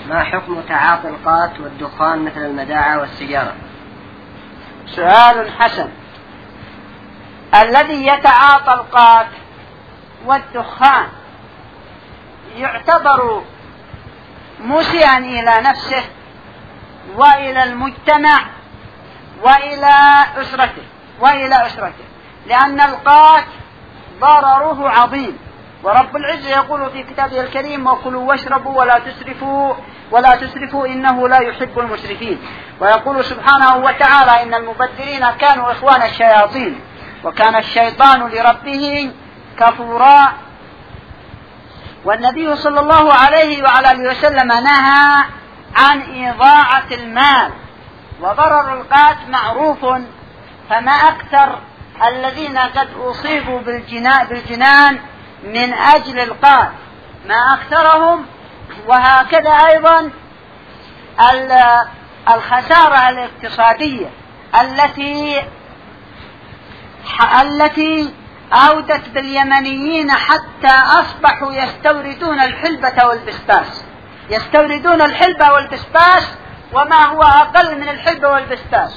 ما حكم تعاطي القات والدخان مثل المداعة والسيجارة؟ سؤال حسن. الذي يتعاطى القات والدخان يعتبر مسيئا إلى نفسه وإلى المجتمع وإلى أسرته لأن القات ضرره عظيم، ورب العزة يقول في كتابه الكريم: وكلوا واشربوا ولا تسرفوا إنه لا يحب المسرفين. ويقول سبحانه وتعالى: إن المبذرين كانوا إخوان الشياطين وكان الشيطان لربه كفورا. والنبي صلى الله عليه وعلى آله وسلم نهى عن إضاعة المال، وضرر القات معروف، فما أكثر الذين قد أصيبوا بالجنان من أجل القات، ما أكثرهم. وهكذا أيضا الخسارة الاقتصادية التي أودت باليمنيين حتى أصبحوا يستوردون الحلبة والبسباس وما هو أقل من الحلبة والبسباس،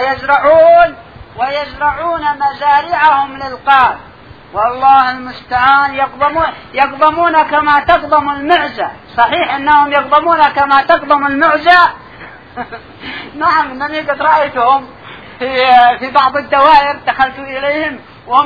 ويزرعون مزارعهم للقات. والله المستعان. يقضمون كما تقضم المعزة. صحيح أنهم يقضمون كما تقضم المعزة. نعم، أنني قد رأيتهم في بعض الدوائر، دخلت إليهم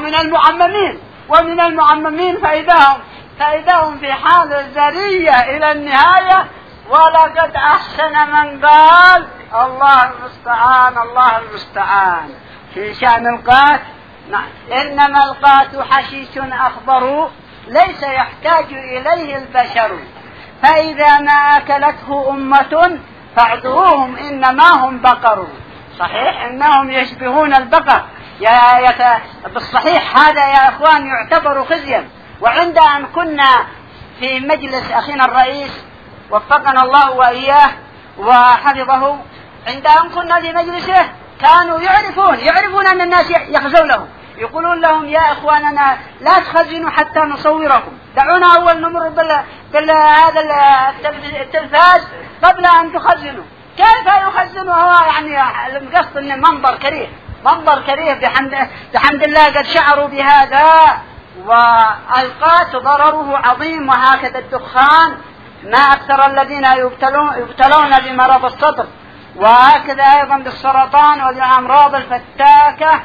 ومن المعممين فإذاهم في حال الزرية إلى النهاية. ولقد أحسن من قال: الله المستعان في شأن القات. نعم. إنما القات حشيش أخضر ليس يحتاج إليه البشر، فإذا ما أكلته أمة فاعذروهم إنما هم بقر. صحيح أنهم يشبهون البقر. بالصحيح هذا يا أخوان يعتبر خزيا. وعند أن كنا في مجلس أخينا الرئيس وفقنا الله وإياه وحفظه، عند أن كنا في مجلسه كانوا يعرفون أن الناس يخزوا لهم، يقولون لهم: يا إخواننا لا تخزنوا حتى نصوركم، دعونا أول نمر هذا التلفاز قبل أن تخزنوا. كيف يخزنوا؟ هو يعني القصد أن منظر كريه بحمد الله قد شعروا بهذا. والقات ضرره عظيم، وهكذا الدخان. ما أكثر الذين يبتلون بمرض الصدر، وهكذا أيضا بالسرطان والأمراض الفتاكة.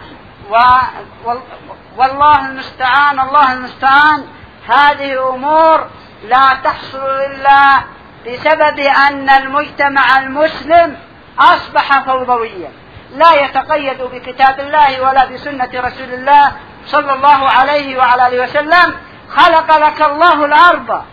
والله المستعان. هذه أمور لا تحصل إلا بسبب أن المجتمع المسلم أصبح فوضويا، لا يتقيد بكتاب الله ولا بسنة رسول الله صلى الله عليه وعلى آله وسلم. خلق لك الله الأرض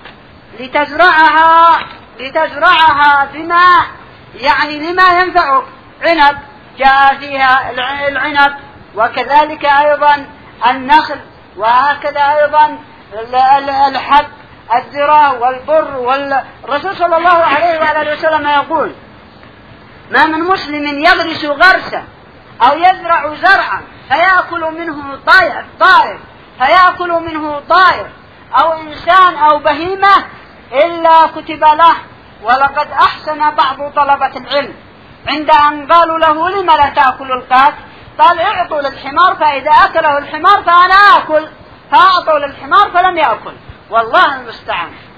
لتزرعها بما لما ينفعك. عنب جاء فيها العنب، وكذلك أيضا النخل، وهكذا أيضا الحب، الذرة والبر. والرسول صلى الله عليه وآله وسلم يقول: ما من مسلم يغرس غرسا أو يزرع زرعا فيأكل منه طائر أو إنسان أو بهيمة إلا كتب له. ولقد أحسن بعض طلبة العلم عند أن قالوا له: لم لا تأكل القات؟ قال: اعطوا للحمار فإذا أكله الحمار فأنا آكل، فأعطوا للحمار فلم يأكل. والله المستعان.